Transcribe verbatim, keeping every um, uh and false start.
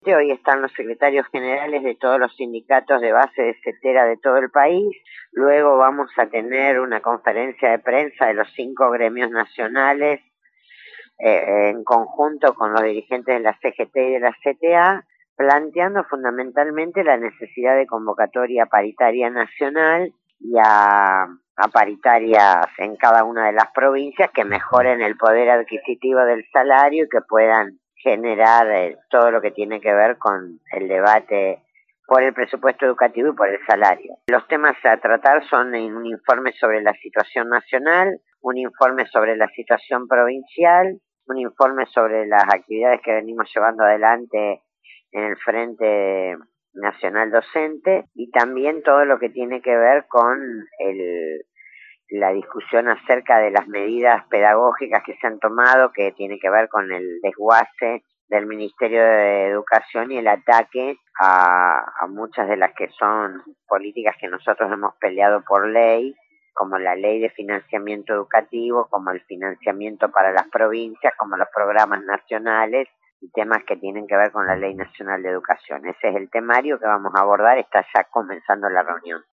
docente. Hoy están los secretarios generales de todos los sindicatos de base de CETERA de todo el país. Luego vamos a tener una conferencia de prensa de los cinco gremios nacionales eh, en conjunto con los dirigentes de la C G T y de la C T A, planteando fundamentalmente la necesidad de convocatoria paritaria nacional y a, a paritarias en cada una de las provincias que mejoren el poder adquisitivo del salario y que puedan generar eh, todo lo que tiene que ver con el debate por el presupuesto educativo y por el salario. Los temas a tratar son un informe sobre la situación nacional, un informe sobre la situación provincial, un informe sobre las actividades que venimos llevando adelante en el Frente Nacional Docente y también todo lo que tiene que ver con el, la discusión acerca de las medidas pedagógicas que se han tomado, que tiene que ver con el desguace del Ministerio de Educación y el ataque a, a muchas de las que son políticas que nosotros hemos peleado por ley, como la ley de financiamiento educativo, como el financiamiento para las provincias, como los programas nacionales y temas que tienen que ver con la Ley Nacional de Educación. Ese es el temario que vamos a abordar, está ya comenzando la reunión.